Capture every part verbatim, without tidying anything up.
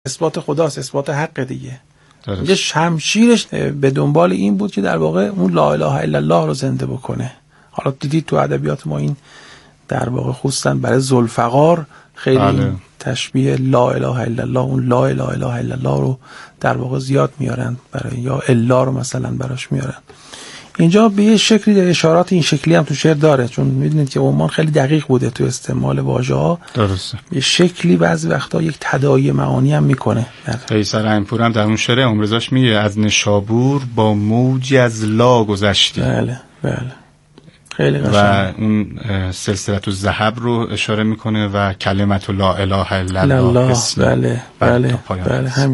اثبات خداست، اثبات حق دیگه. میگه شمشیرش به دنبال این بود که در واقع اون لا اله الا الله رو زنده بکنه. حالا دیدید تو ادبیات ما این در واقع خصوصا برای ذوالفقار خیلی بله. تشبیه لا اله الا الله، اون لا اله الا الله رو در واقع زیاد میارن برای، یا الا رو مثلا براش میارن. اینجا به یه شکلی اشارات این شکلی هم تو شعر داره، چون میدونید که عمان خیلی دقیق بوده تو استعمال واژه‌ها. درسته. یه شکلی بعضی وقتا یک تداعی معانی هم میکنه. قیصر اینپور هم در اون شعر عمرزاش میگه از نشابور با موجی از لا گذشتی. بله بله. خیلی قشنگ. و اون سلسلة الذهب رو اشاره میکنه و کلمت لا اله الا الله. بله بله بله همین.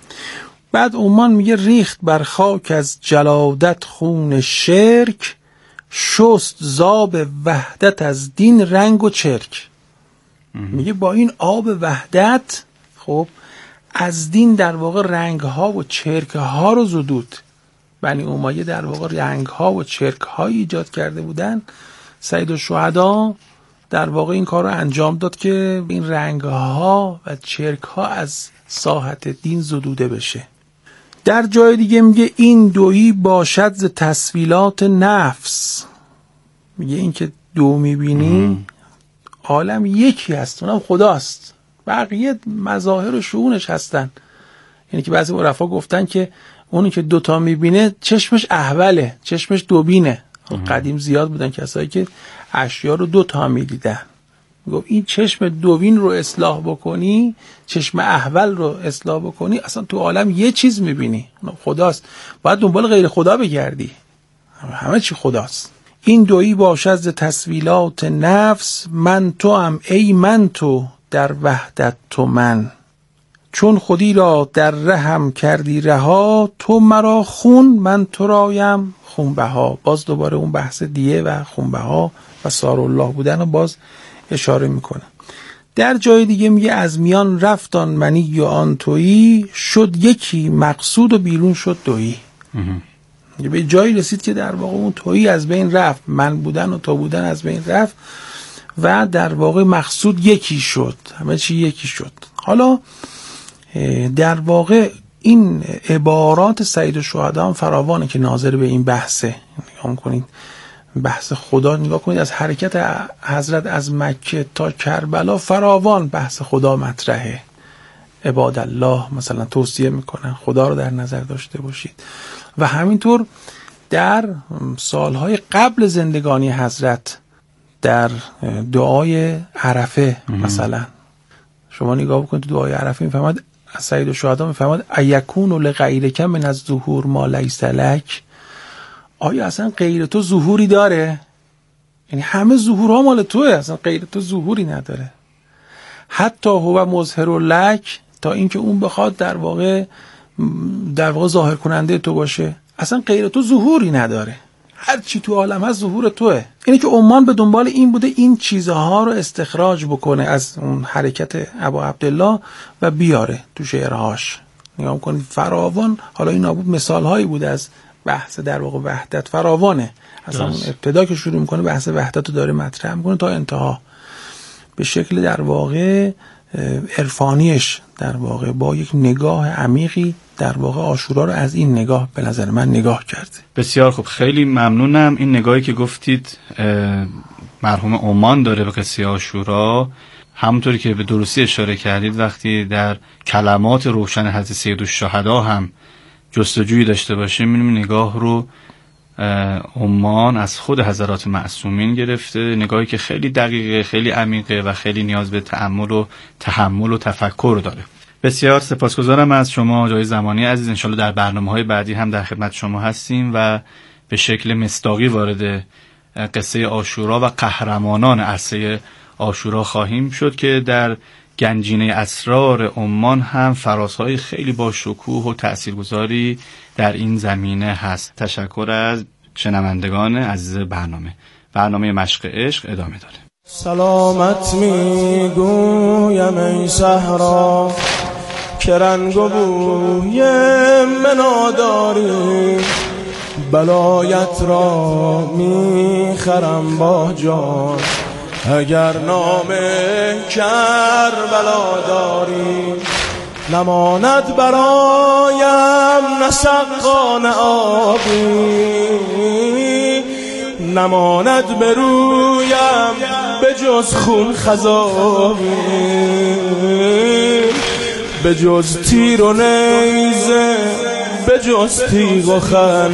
بعد عمان میگه ریخت بر خاک از جلادت خون شرک، شست زاب وحدت از دین رنگ و چرک. میگه با این آب وحدت خب از دین در واقع رنگ ها و چرک ها رو زدود. بنی امیه در واقع رنگ ها و چرک ها ایجاد کرده بودن. سید الشهدا در واقع این کار رو انجام داد که این رنگ ها و چرک ها از ساحت دین زدوده بشه. در جای دیگه میگه این دویی باشد ز تسویلات نفس. میگه این که دو میبینی عالم یکی هست، اونم خداست، بقیه مظاهر و شؤونش هستن. یعنی که بعضی عرفا گفتن که اونی که دوتا میبینه چشمش احوله، چشمش دوبینه. قدیم زیاد بودن کسایی که اشیا رو دوتا میدیدن. گفت این چشم دوبین رو اصلاح بکنی، چشم احول رو اصلاح بکنی، اصلا تو عالم یه چیز میبینی، خداست. باید دنبال غیر خدا بگردی، همه چی خداست. این دویی باشد ز تسویلات نفس، من تو هم ای من تو در وحدت تو من. چون خودی را در رحم کردی رها، تو مرا خون من تو رایم خونبها. باز دوباره اون بحث دیه و خونبها و سارالله بودن رو باز اشاره میکنه. در جای دیگه میگه از میان رفتان منی و آن تویی، شد یکی مقصود و بیرون شد دویی. به جایی رسید که در واقع اون تویی از بین رفت، من بودن و تو بودن از بین رفت و در واقع مقصود یکی شد، همه چی یکی شد. حالا در واقع این عبارات سید الشهدا هم فراوانه که ناظر به این بحثه. نگاه کنید بحث خدا، نگاه کنید از حرکت حضرت از مکه تا کربلا فراوان بحث خدا مطرحه. عباد الله مثلا توصیه میکنن خدا رو در نظر داشته باشید. و همینطور در سالهای قبل زندگانی حضرت در دعای عرفه مثلا شما نگاه بکنید دعای عرفه میفهمد از سید الشهدا میفهمد ایکون لغیرک من از ظهور ما لیس لک. آیا اصلا غیر تو ظهوری داره؟ یعنی همه ظهورها مال توه، اصلا غیر تو ظهوری نداره. حتی هو مظهر لک، تا اینکه اون بخواد در واقع در واقع ظاهر کننده تو باشه، اصلا غیر تو ظهوری نداره. هر چی تو عالم هست ظهور توه. اینه که عمان به دنبال این بوده این چیزها رو استخراج بکنه از اون حرکت ابا عبدالله و بیاره تو شعرهاش. نگاه کنید فراوان. حالا این نابود مثال هایی بوده از بحث در واقع وحدت، فراوانه. اصلا اون ابتدا که شروع میکنه بحث وحدت رو داره مطرح میکنه تا انتها به شکل در واقع عرفانیش در واقع با یک نگاه عمیقی در واقع عاشورا رو از این نگاه به نظر من نگاه کرده. بسیار خوب، خیلی ممنونم. این نگاهی که گفتید مرحوم عمان داره به قصه عاشورا، همونطوری که به درستی اشاره کردید وقتی در کلمات روشن حضرت سیدالشهدا هم جستجویی داشته باشیم می‌بینیم نگاه رو عمان از خود حضرات معصومین گرفته، نگاهی که خیلی دقیقه، خیلی عمیقه و خیلی نیاز به تأمل و تحمل و تفکر داره. بسیار سپاسگزارم از شما آقای زمانی عزیز. انشالله در برنامه‌های بعدی هم در خدمت شما هستیم و به شکل مصداقی وارد قصه عاشورا و قهرمانان عرصه عاشورا خواهیم شد که در گنجینه اسرار عمان هم فرازهای خیلی با شکوه و تأثیرگذاری در این زمینه هست. تشکر از شنوندگان عزیز برنامه. برنامه مشق عشق ادامه داره. سلامت میگویم ای صحرا که رنگ و بوی منا داری، بلایت را میخرم با جان اگر نام کربلا داری. نماند برایم نه سقا نه آبی، نماند برویم به جز خون خضابی، به جز تیر و نیزه به جز تیغ و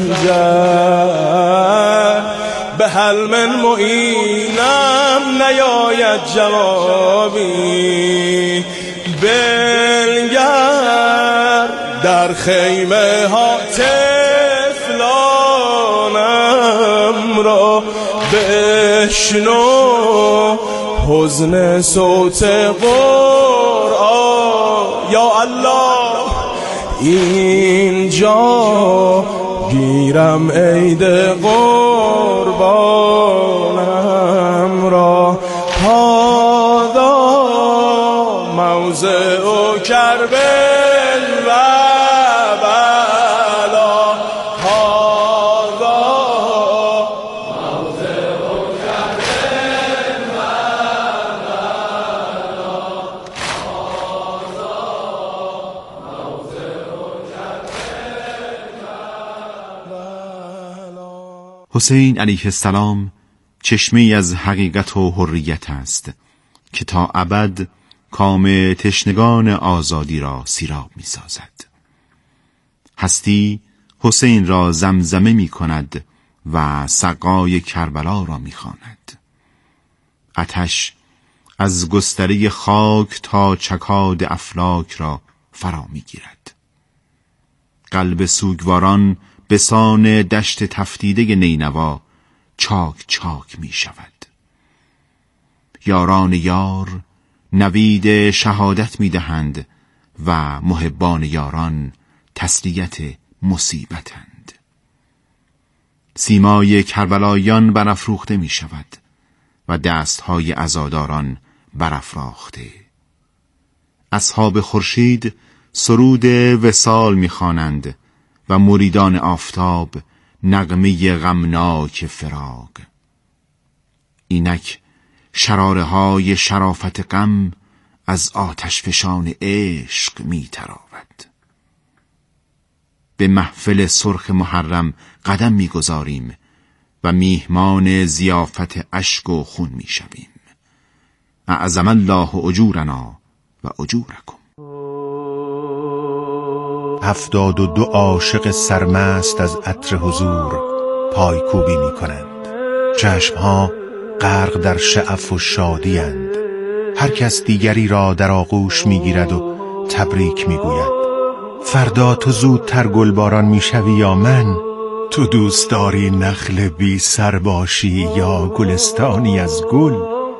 خنجر، به هل من معینم نیاید جوابی. بنگر در خیمه ها طفلانم را، بشنو حزن صوت قرآن. یا الله اینجا گیرم عید قربانم را، هذا موضع کربل و بلا، هذا موضع کربل و بلا. حسین علیه السلام چشمه‌ای از حقیقت و حریت است که تا ابد کام تشنگان آزادی را سیراب می سازد. هستی حسین را زمزمه می کند و سقای کربلا را می خواند. آتش از گستره خاک تا چکاد افلاک را فرا می گیرد. قلب سوگواران به سان دشت تفتیده نینوا چاک چاک می شود. یاران یار نوید شهادت می دهند و محبان یاران تسلیت مصیبتند. سیمای کربلایان برافروخته می شود و دستهای عزاداران برافراخته. اصحاب خورشید سرود وصال می خوانند و مریدان آفتاب نغمه غمناک فراق. اینک شراره های شرافت غم از آتش فشان عشق می تراود. به محفل سرخ محرم قدم می گذاریم و میهمان ضیافت اشک و خون می شویم. اعظم الله اجورنا و اجورکم. هفتاد و دو عاشق سرمست از عطر حضور پایکوبی می کنند. چشمها غرق در شعف و شادی اند. هر کس دیگری را در آغوش می گیرد و تبریک می گوید. فردا تو زودتر گلباران می شوی یا من؟ تو دوست داری نخل بی سر باشی یا گلستانی از گل؟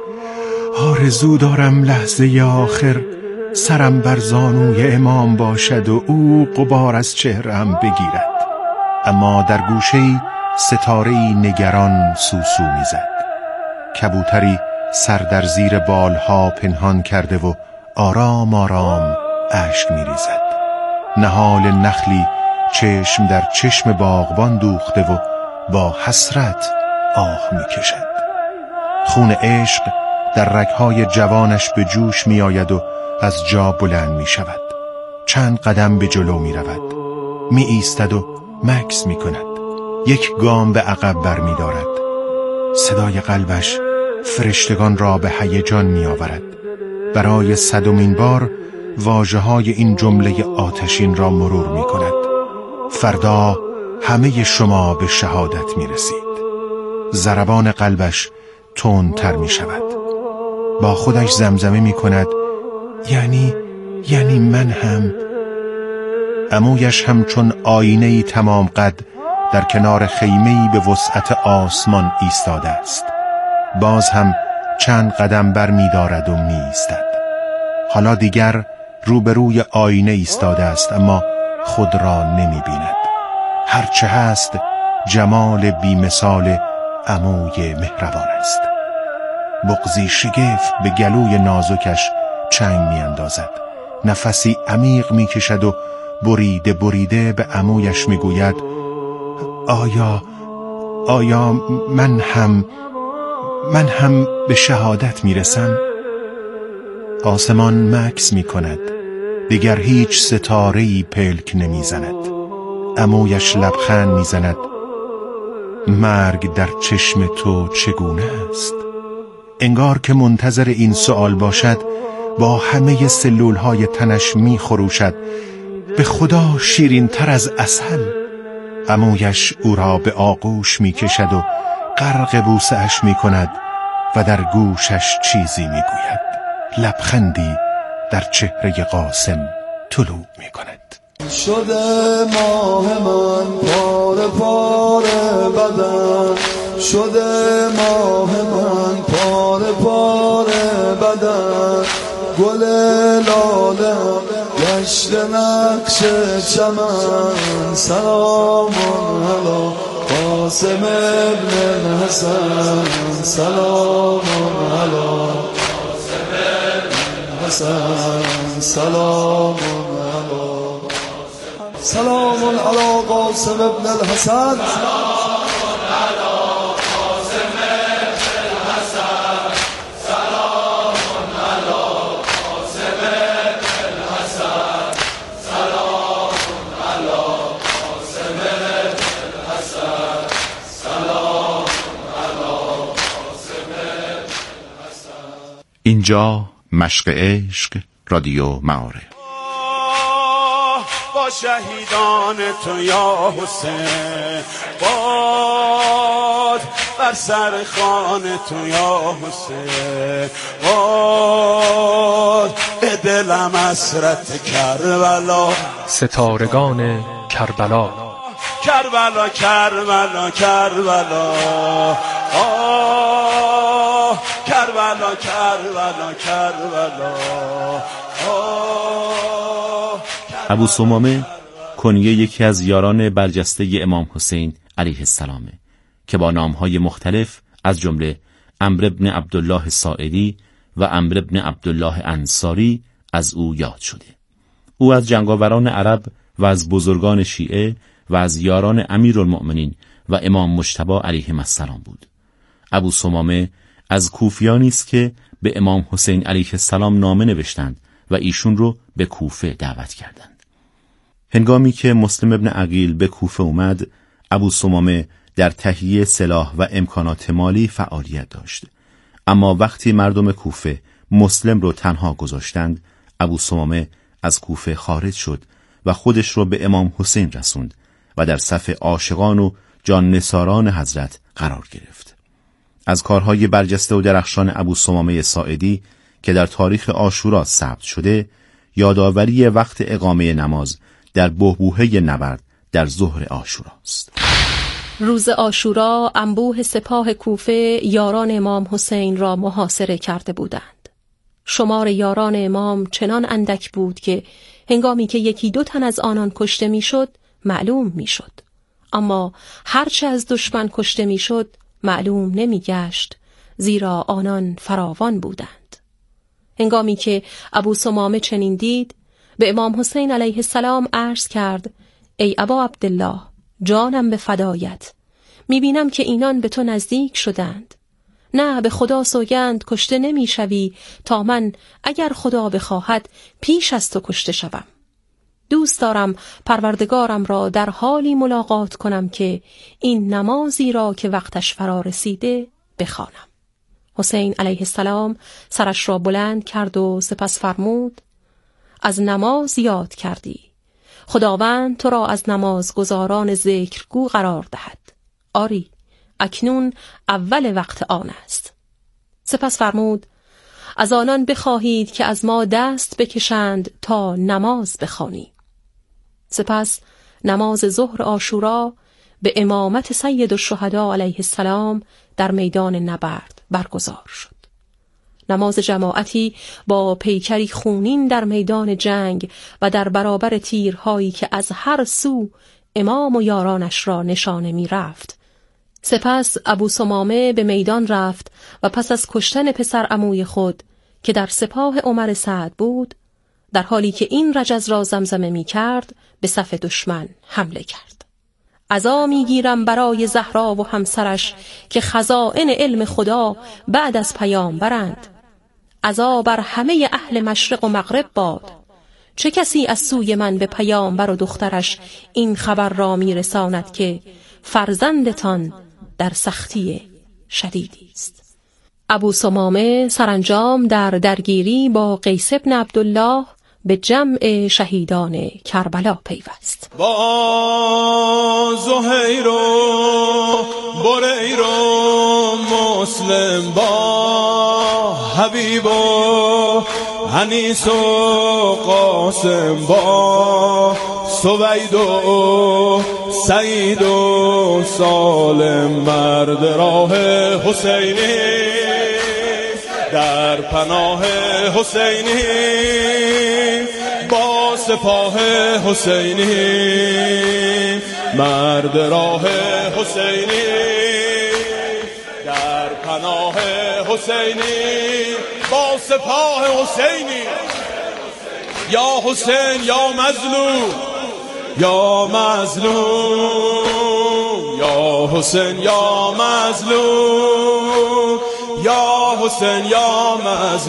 آرزو دارم لحظه آخر سرم بر زانوی امام باشد و او غبار از چهره‌ام بگیرد. اما در گوشه‌ای ستاره‌ای نگران سوسو می‌زد. کبوتری سر در زیر بالها پنهان کرده و آرام آرام اشک می‌ریزد. نهال نخلی چشم در چشم باغبان دوخته و با حسرت آه می‌کشد. خون عشق در رگ‌های جوانش به جوش می‌آید و از جا بلند می شود. چند قدم به جلو می رود. می ایستد و مکث می کند. یک گام به عقب بر می دارد. صدای قلبش فرشتگان را به هیجان می آورد. برای صدمین بار واژه های این جمله آتشین را مرور می کند. فردا همه شما به شهادت می رسید. ضربان قلبش تندتر می شود. با خودش زمزمه می کند یعنی یعنی من هم. عمویش هم چون آینه‌ای تمام قد در کنار خیمه‌ای به وسعت آسمان ایستاده است. باز هم چند قدم بر می دارد و می ایستد. حالا دیگر روبروی آینه ایستاده است اما خود را نمی بیند. هرچه هست جمال بی‌مثال عموی مهربان است. بغضی شگفت به گلوی نازکش چنگ می اندازد. نفسی عمیق می کشد و بریده بریده به عمویش می گوید آیا آیا من هم من هم به شهادت می رسم؟ آسمان مکث می کند. دیگر هیچ ستاره‌ای پلک نمیزند. عمویش لبخند میزند. مرگ در چشم تو چگونه است؟ انگار که منتظر این سوال باشد با همه سلولهای تنش میخروشد. به خدا شیرین تر از عسل. عمویش او را به آغوش میکشد و غرق بوسه اش میکند و در گوشش چیزی میگوید. لبخندی در چهره قاسم طلوع میکند. شده ماه من پاره پاره بدن، شده ماه من پاره پاره بدن، گل لاله گشت نقش چمن، سلام علی قاسم ابن الحسن، سلام علی قاسم ابن الحسن، سلام علی سلام علی قاسم ابن الحسن، اینجا مشق عشق، رادیو معارف. با شهیدان تو یا حسین، باد بر سر خان تو یا حسین، باد به دلم حسرت کربلا، ستارگان کربلا، کربلا کربلا کربلا، آه کربلا کربلا کربلا، آه. ابو ثمامه کنیه یکی از یاران برجسته امام حسین علیه السلامه که با نامهای مختلف از جمله عمرو بن عبدالله ساعدی و عمرو بن عبدالله انصاری از او یاد شده. او از جنگاوران عرب و از بزرگان شیعه و از یاران امیرالمؤمنین و امام مجتبی علیهم السلام بود. ابو ثمامه از کوفیانی است که به امام حسین علیه السلام نامه نوشتند و ایشون رو به کوفه دعوت کردند. هنگامی که مسلم ابن عقیل به کوفه اومد، ابو ثمامه در تهیه سلاح و امکانات مالی فعالیت داشت. اما وقتی مردم کوفه مسلم رو تنها گذاشتند، ابو ثمامه از کوفه خارج شد و خودش رو به امام حسین رسوند و در صف عاشقان و جان نثاران حضرت قرار گرفت. از کارهای برجسته و درخشان ابو ثمامه ساعدی که در تاریخ عاشورا ثبت شده، یادآوری وقت اقامه نماز در بحبوحه نبرد در ظهر عاشورا است. روز عاشورا انبوه سپاه کوفه یاران امام حسین را محاصره کرده بودند. شمار یاران امام چنان اندک بود که هنگامی که یکی دو تن از آنان کشته میشد معلوم میشد، اما هرچه از دشمن کشته میشد معلوم نمیگشت، زیرا آنان فراوان بودند. هنگامی که ابو ثمامه چنین دید، به امام حسین علیه السلام عرض کرد: ای ابا عبدالله، جانم به فدایت، میبینم که اینان به تو نزدیک شدند. نه، به خدا سوگند کشته نمیشوی تا من اگر خدا بخواهد پیش از تو کشته شوم. دوست دارم پروردگارم را در حالی ملاقات کنم که این نمازی را که وقتش فرا رسیده بخوانم. حسین علیه السلام سرش را بلند کرد و سپس فرمود: از نماز یاد کردی، خداوند تو را از نمازگزاران ذکرگو قرار دهد. آری، اکنون اول وقت آن است. سپس فرمود: از آنان بخواهید که از ما دست بکشند تا نماز بخوانی. سپس نماز ظهر عاشورا به امامت سید الشهدا علیه السلام در میدان نبرد برگزار شد. نماز جماعتی با پیکری خونین در میدان جنگ و در برابر تیرهایی که از هر سو امام و یارانش را نشانه می رفت. سپس ابو ثمامه به میدان رفت و پس از کشتن پسر عموی خود که در سپاه عمر سعد بود، در حالی که این رجز را زمزمه می کرد، به صف دشمن حمله کرد. عزا می گیرم برای زهرا و همسرش که خزائن علم خدا بعد از پیامبرند. عزا بر همه اهل مشرق و مغرب باد، چه کسی از سوی من به پیامبر و دخترش این خبر را میرساند که فرزندتان در سختی شدیدی است؟ ابو ثمامه سرانجام در درگیری با قیس بن عبدالله به جمع شهیدان کربلا پیوست. با زهیر و بریر و مسلم، با حبیب و انیس و قاسم، با سوید و سعید و سالم، مرد راه حسینی در پناه حسینی، با سپاه حسینی، مرد راه حسینی در پناه حسینی، با سپاه حسینی. یا حسین یا مظلوم، یا مظلوم، یا حسین یا مظلوم، یا حسین یا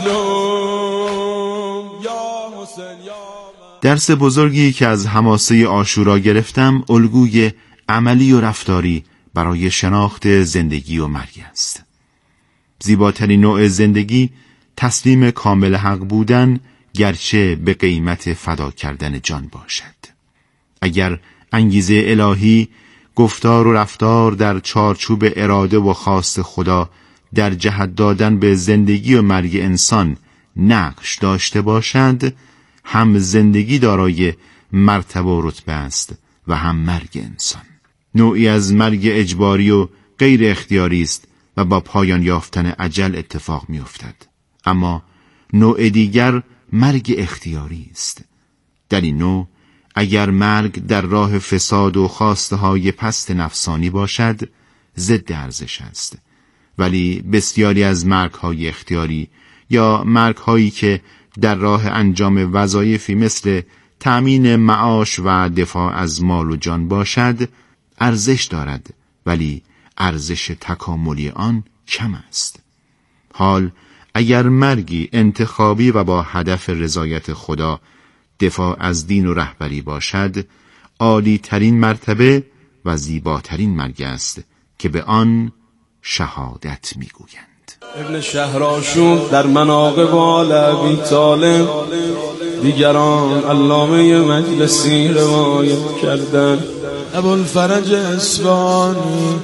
مظلوم، یا حسین یا مظلوم. درس بزرگی که از حماسه عاشورا گرفتم الگوی عملی و رفتاری برای شناخت زندگی و مرگ است. زیباترین نوع زندگی تسلیم کامل حق بودن، گرچه به قیمت فدا کردن جان باشد. اگر انگیزه الهی گفتار و رفتار در چارچوب اراده و خواست خدا در جهت دادن به زندگی و مرگ انسان نقش داشته باشد، هم زندگی دارای مرتبه و رتبه است و هم مرگ انسان. نوعی از مرگ اجباری و غیر اختیاری است و با پایان یافتن اجل اتفاق می افتد. اما نوع دیگر مرگ اختیاری است. در این نوع اگر مرگ در راه فساد و خواسته های پست نفسانی باشد، ضد ارزش است. ولی بسیاری از مرگ های اختیاری یا مرگ هایی که در راه انجام وظایفی مثل تأمین معاش و دفاع از مال و جان باشد، ارزش دارد، ولی ارزش تکاملی آن کم است. حال اگر مرگی انتخابی و با هدف رضایت خدا، دفاع از دین و رهبری باشد، عالی ترین مرتبه و زیباترین مرگ است که به آن شهادت میگویند. ابن شهرآشوب در مناقب آل ابی طالب دیگران علامه مجلسی روایت کردند. ابوالفرج اصفهانی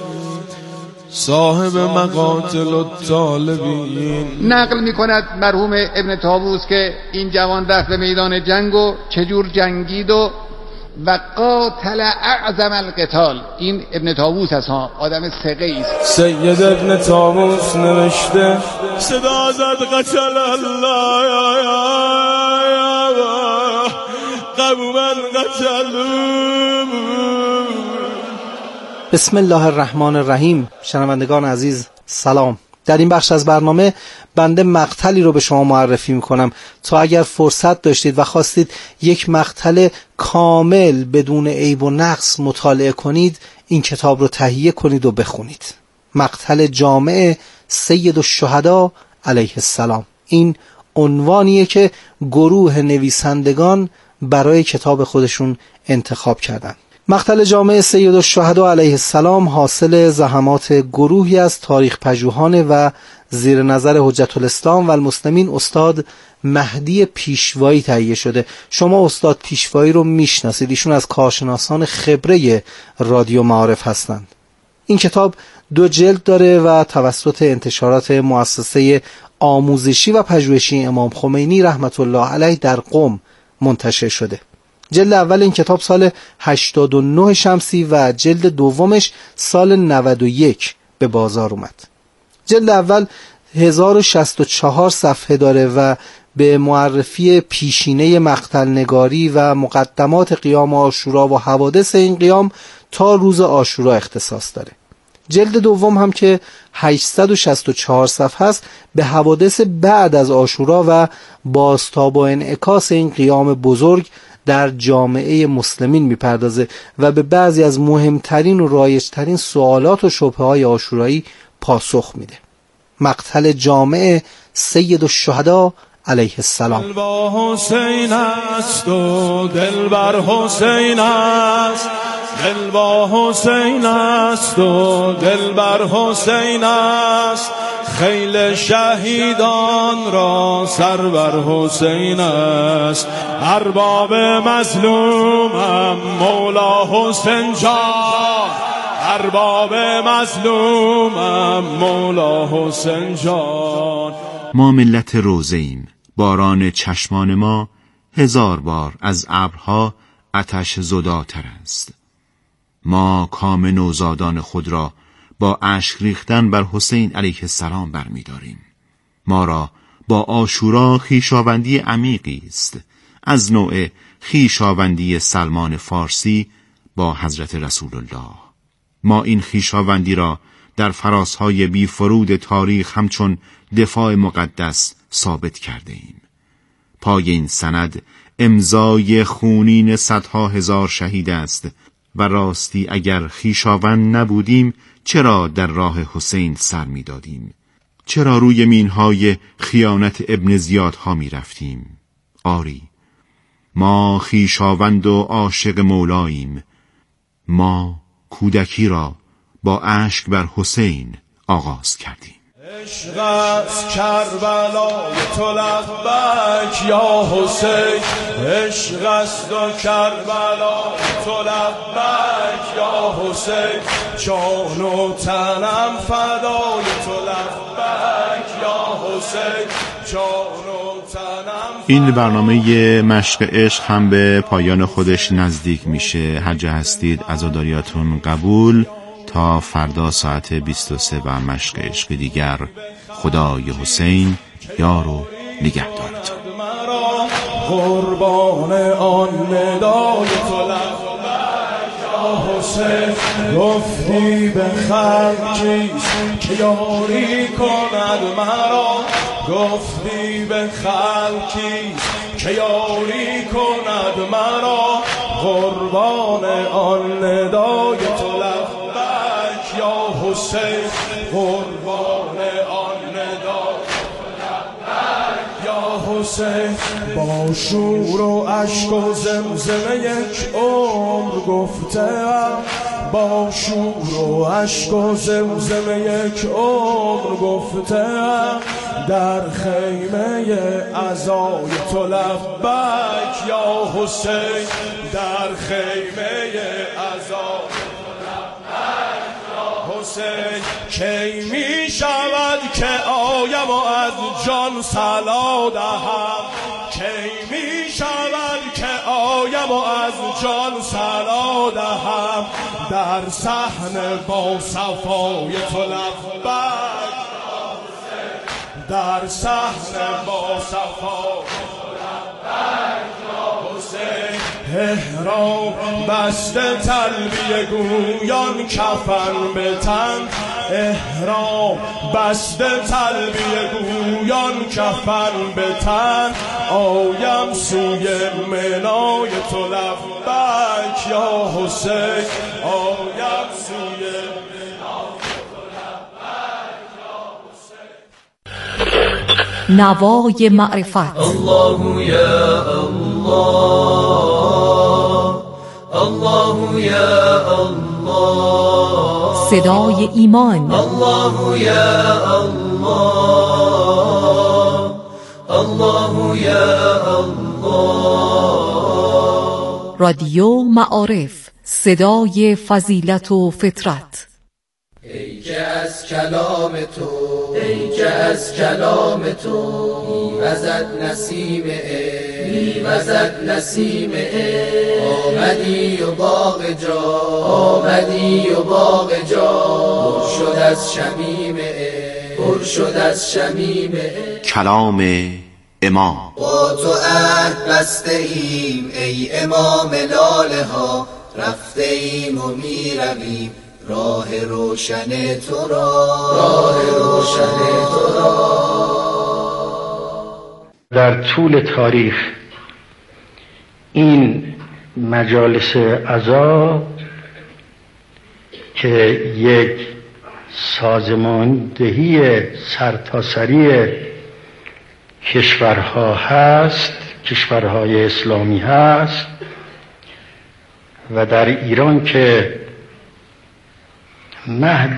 صاحب مقاتل الطالبین نقل می کند مرحوم ابن طاووس که این جوان رفت به میدان جنگ و چجور جنگید و و قاتل اعظم القتال. این ابن طاووس هست ها، آدم ثقه است. سید ابن طاووس نوشته صدا زد قتل الله قبوبا قتلوا. بسم الله الرحمن الرحیم. شنوندگان عزیز سلام. در این بخش از برنامه بنده مقتلی رو به شما معرفی میکنم تا اگر فرصت داشتید و خواستید یک مقتل کامل بدون عیب و نقص مطالعه کنید، این کتاب رو تهیه کنید و بخونید. مقتل جامع سید الشهدا علیه السلام. این عنوانیه که گروه نویسندگان برای کتاب خودشون انتخاب کردن. مقتل جامع سید الشهدا علیه السلام حاصل زحمات گروهی از تاریخ پژوهان و زیر نظر حجت الاسلام و المسلمین استاد مهدی پیشوایی تهیه شده. شما استاد پیشوایی رو میشناسید، ایشون از کارشناسان خبره رادیو معارف هستند. این کتاب دو جلد داره و توسط انتشارات مؤسسه آموزشی و پژوهشی امام خمینی رحمت الله علیه در قم منتشر شده. جلد اول این کتاب سال هشتاد و نه شمسی و جلد دومش سال نود و یک به بازار اومد. جلد اول هزار و شصت و چهار صفحه داره و به معرفی پیشینه مقتل نگاری و مقدمات قیام عاشورا و حوادث این قیام تا روز عاشورا اختصاص داره. جلد دوم هم که هشتصد و شصت و چهار صفحه است به حوادث بعد از عاشورا و بازتاب و انعکاس این قیام بزرگ در جامعه مسلمین میپردازه و به بعضی از مهمترین و رایجترین سوالات و شبهه‌های عاشورایی پاسخ میده. مقتل جامع سید الشهدا علیه السلام. دل با حسین است و دل بر حسین است، دل با حسین است و دل بر حسین است، خیل شهیدان را سر بر حسین است، ارباب مظلومم مولا حسین جان، ارباب مظلومم مولا حسین جان. ما ملت روزه ایم، باران چشمان ما هزار بار از ابرها آتش زداتر است. ما کام نوزادان خود را با اشک ریختن بر حسین علیه السلام برمی‌داریم. ما را با عاشورا خویشاوندی عمیقی است، از نوع خویشاوندی سلمان فارسی با حضرت رسول الله. ما این خویشاوندی را در فراسهای بی فرود تاریخ همچون دفاع مقدس ثابت کرده ایم. پای این سند امضای خونین صدها هزار شهید است و راستی اگر خویشاوند نبودیم چرا در راه حسین سر می دادیم؟ چرا روی مینهای خیانت ابن زیاد ها می رفتیم؟ آری، ما خویشاوند و عاشق مولاییم. ما کودکی را با اشک بر حسین آغاز کردیم. عشق از کربلای تو لبک یا حسین، عشق است و کربلای تو لبک یا حسین، جان و تنم فدای تو لبک یا حسین، جان و تنم. این برنامه مشق عشق هم به پایان خودش نزدیک میشه. هر جا هستید عزاداریاتون قبول. تا فردا ساعت بیست و سه و مشق عشق دیگر. خدای حسین یار و نگهدارتون. قربان آن ندای تو لبک یا حسین، گفتی به خلق کیست که یاری کند مرا، گفتی به خلق کیست که یاری کند مرا، قربان آن ندای تو لبک یا حسین، قربان آن ندای یا حسین. با شور و اشک و زمزمه یک عمر گفتم، با شور و اشک و زمزمه یک عمر گفتم، در خیمه عزای تو لبک یا حسین، در خیمه عزای کی می شود که آیم و از جان صلا دهم، کی می شود که آیم و از جان صلا دهم، در صحن با صفای تو لبک، در صحن با صفای تو لبک یا حسین. احرام بسته تلبیه گویان کفن به تن، احرام بسته تلبیه گویان کفن به تن، آیم سوی منای تو لبک یا حسین، آیم سوی منای تو لبک یا حسین. نوای معرفت. الله یا الله، الله یا الله، صدای ایمان. الله یا الله، الله یا الله. رادیو معارف، صدای فضیلت و فطرت. ای که از کلام تو، ای که از کلام تو میوزد نسیم عشق، میوزد نسیم عشق. آمدی و باغ جا، آمدی و باغ جا پر شد از شمیم عشق، پر شد از شمیم عشق. کلام امام. با تو عهد بسته ایم ای امام لاله ها، رفته ایم و میرویم راه روشن تو را، راه روشن تو را. در طول تاریخ این مجالس عزا که یک سازماندهی سرتاسری کشورها هست، کشورهای اسلامی هست و در ایران که مهد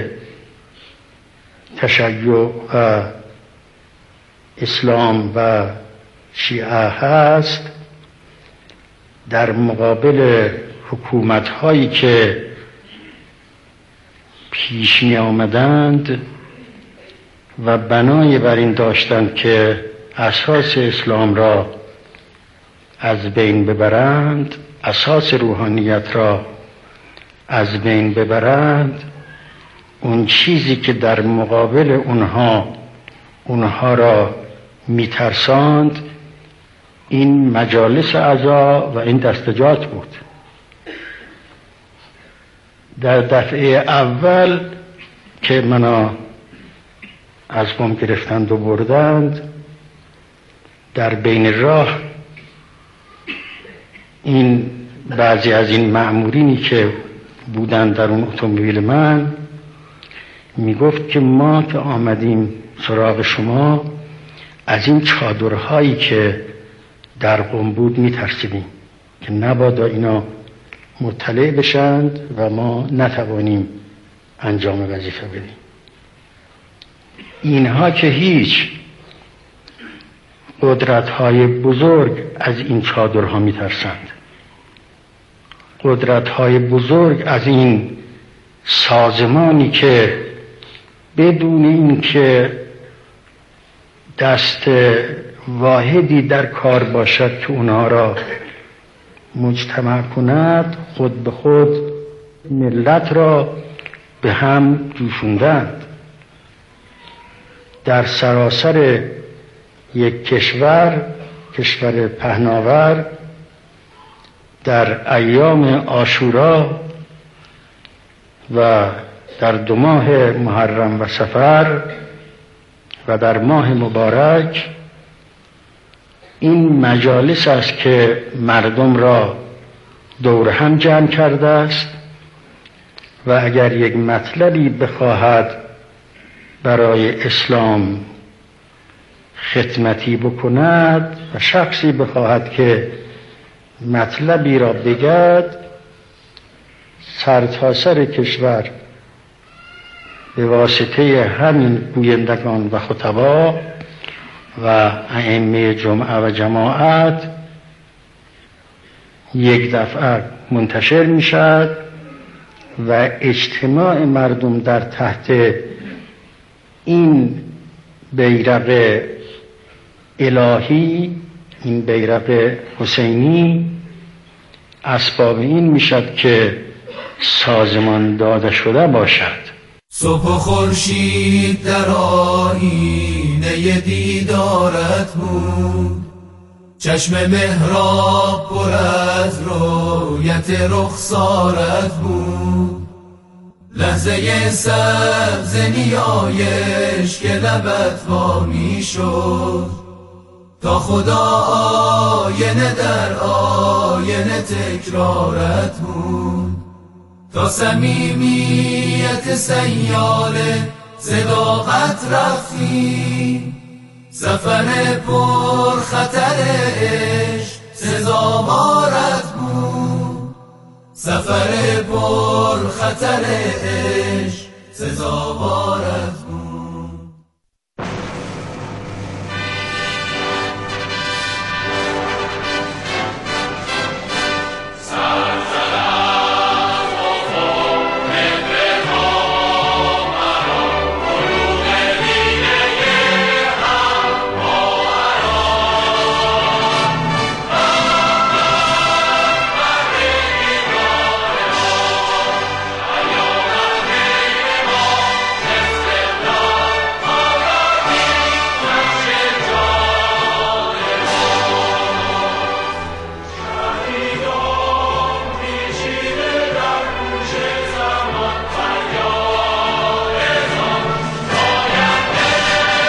تشیع و اسلام و شیعه هست، در مقابل حکومت هایی که پیش می آمدند و بنای بر این داشتند که اساس اسلام را از بین ببرند، اساس روحانیت را از بین ببرند، اون چیزی که در مقابل اونها اونها را میترساند این مجالس عزا و این دستجات بود. در دفعه اول که منا از قم گرفتند و بردند، در بین راه این بعضی از این مأمورینی که بودند در اون اتومبیل من میگفت که ما که آمدیم سراغ شما از این چادرهایی که در قم بود میترسیدیم که نبادا اینا مطلع بشند و ما نتوانیم انجام وظیفه بدیم. اینها که هیچ، قدرت‌های بزرگ از این چادرها میترسند، قدرت‌های بزرگ از این سازمانی که بدون اینکه دست واحدی در کار باشد که اونها را مجتمع کند، خود به خود ملت را به هم جوشوندند. در سراسر یک کشور، کشور پهناور، در ایام عاشورا و در دو ماه محرم و صفر و در ماه مبارک این مجالس است که مردم را دور هم جمع کرده است و اگر یک مطلبی بخواهد برای اسلام خدمتی بکند و شخصی بخواهد که مطلبی را بگد، سرتاسر کشور به واسطه همین گویندگان و خطبا و ائمه جمعه و جماعت یک دفعه منتشر می شد و اجتماع مردم در تحت این بیرق الهی، این بیرق حسینی، اسباب این می شد که سازمان داده شده باشد. صبح و خورشید در آیینه دیدارت بود، چشم محراب پر از رویت رخسارت بود، لحظه سبز نیایش که لبت وا می شد، تا خدا آینه در آینه تکرارت بود، تا صمیمیت سیاله صداقت رفتی، سفر پر خطر عشق سزاوارت بود، سفر پر خطر عشق سزاوارت بود.